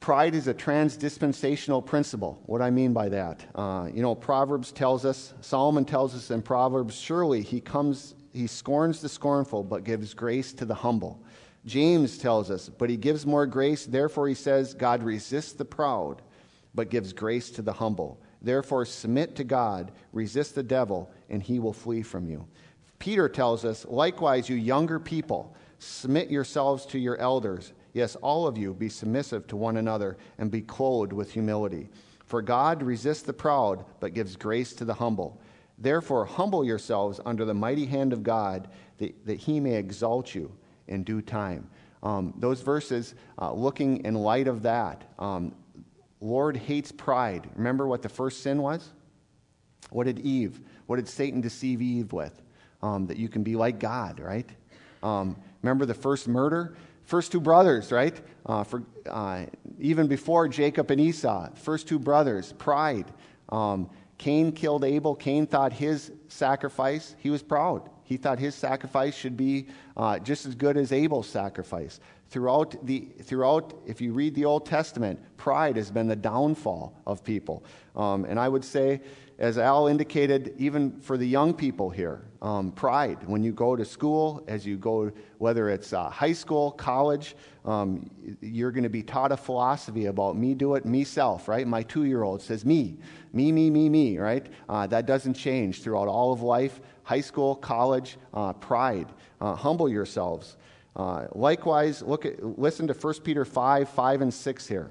B: Pride is a transdispensational principle. What do I mean by that? Uh, you know, Proverbs tells us, Solomon tells us in Proverbs, surely he comes, he scorns the scornful, but gives grace to the humble. James tells us, but he gives more grace. Therefore, he says, God resists the proud, but gives grace to the humble. Therefore, submit to God, resist the devil, and he will flee from you. Peter tells us, likewise, you younger people, submit yourselves to your elders. Yes, all of you, be submissive to one another and be clothed with humility. For God resists the proud, but gives grace to the humble. Therefore, humble yourselves under the mighty hand of God, that, that he may exalt you in due time. Um, those verses, uh, looking in light of that, um, Lord hates pride. Remember what the first sin was? What did Eve, what did Satan deceive Eve with? Um, that you can be like God, right? Um, remember the first murder? First two brothers, right? Uh, for uh, even before Jacob and Esau, first two brothers, pride. Um, Cain killed Abel. Cain thought his sacrifice, he was proud. He thought his sacrifice should be uh, just as good as Abel's sacrifice. Throughout the throughout, if you read the Old Testament, pride has been the downfall of people. Um, and I would say, as Al indicated, even for the young people here, um, pride. When you go to school, as you go, whether it's uh, high school, college, um, you're going to be taught a philosophy about me do it, me self, right? My two-year-old says me, me, me, me, me, right? Uh, that doesn't change throughout all of life. High school, college, uh, pride. Uh, humble yourselves. Uh, likewise, look at, listen to First Peter five, five and six here.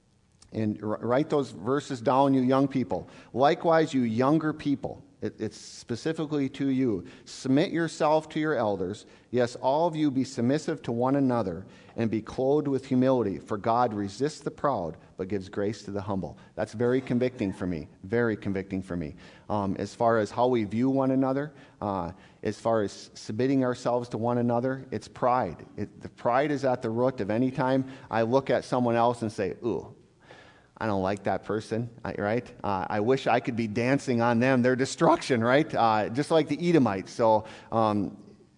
B: And write those verses down, you young people. Likewise, you younger people, it, it's specifically to you. Submit yourself to your elders. Yes, all of you be submissive to one another and be clothed with humility. For God resists the proud, but gives grace to the humble. That's very convicting for me. Very convicting for me. Um, as far as how we view one another, uh, as far as submitting ourselves to one another, it's pride. It, the pride is at the root of any time I look at someone else and say, ooh, I don't like that person, right? Uh, I wish I could be dancing on them, their destruction, right? Uh, just like the Edomites. So um,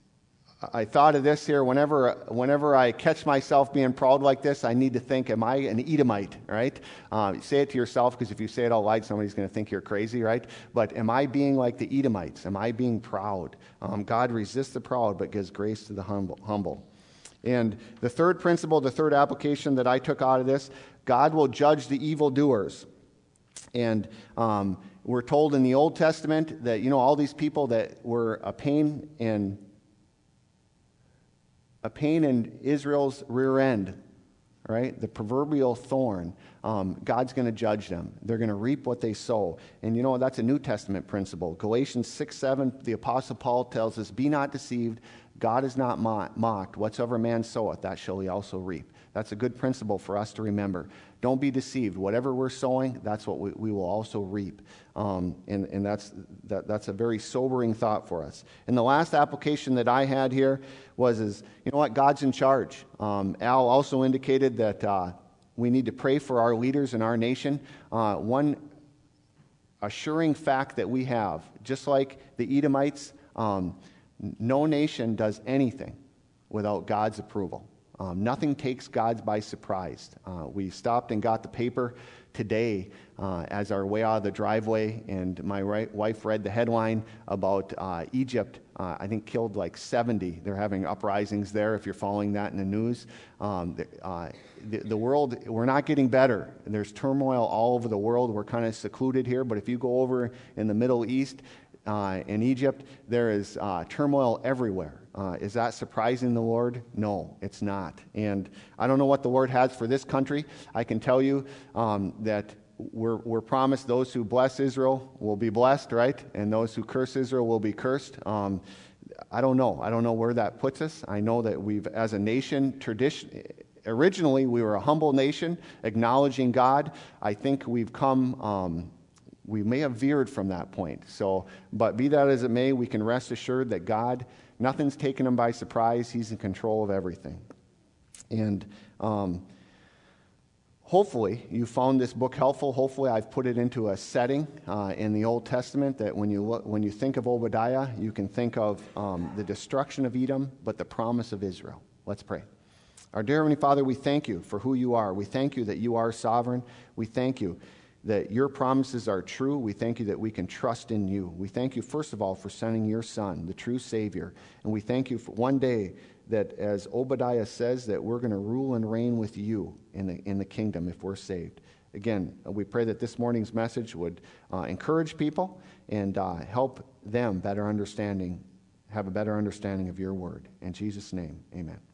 B: I thought of this here. Whenever whenever I catch myself being proud like this, I need to think, am I an Edomite, right? Uh, say it to yourself, because if you say it out loud, somebody's going to think you're crazy, right? But am I being like the Edomites? Am I being proud? Um, God resists the proud, but gives grace to the humble. humble. And the third principle, the third application that I took out of this, God will judge the evildoers. And um, we're told in the Old Testament that, you know, all these people that were a pain in, a pain in Israel's rear end, right? The proverbial thorn. Um, God's going to judge them. They're going to reap what they sow. And you know, that's a New Testament principle. Galatians six, seven, the Apostle Paul tells us, be not deceived. God is not mocked. Whatsoever man soweth, that shall he also reap. That's a good principle for us to remember. Don't be deceived. Whatever we're sowing, that's what we, we will also reap. Um, and and that's, that, that's a very sobering thought for us. And the last application that I had here was, is, you know what, God's in charge. Um, Al also indicated that uh, we need to pray for our leaders in our nation. Uh, one assuring fact that we have, just like the Edomites, um, no nation does anything without God's approval. Um, nothing takes God by surprise. Uh, we stopped and got the paper today uh, as our way out of the driveway, and my right, wife read the headline about uh, Egypt, uh, I think killed like seventy. They're having uprisings there, if you're following that in the news. Um, the, uh, the, the world, we're not getting better. There's turmoil all over the world. We're kind of secluded here, but if you go over in the Middle East, Uh, in Egypt, there is uh, turmoil everywhere. Uh, is that surprising the Lord? No, it's not. And I don't know what the Lord has for this country. I can tell you um, that we're, we're promised those who bless Israel will be blessed, right? And those who curse Israel will be cursed. Um, I don't know. I don't know where that puts us. I know that we've, as a nation, tradition. Originally, we were a humble nation, acknowledging God. I think we've come... Um, We may have veered from that point. So, but be that as it may, we can rest assured that God, nothing's taken him by surprise. He's in control of everything. And um, hopefully you found this book helpful. Hopefully I've put it into a setting uh, in the Old Testament that when you look, when you think of Obadiah, you can think of um, the destruction of Edom, but the promise of Israel. Let's pray. Our dear Heavenly Father, we thank you for who you are. We thank you that you are sovereign. We thank you that your promises are true. We thank you that we can trust in you. We thank you, first of all, for sending your Son, the true Savior. And we thank you for one day that, as Obadiah says, that we're going to rule and reign with you in the, in the kingdom if we're saved. Again, we pray that this morning's message would uh, encourage people and uh, help them better understanding, have a better understanding of your word. In Jesus' name, amen.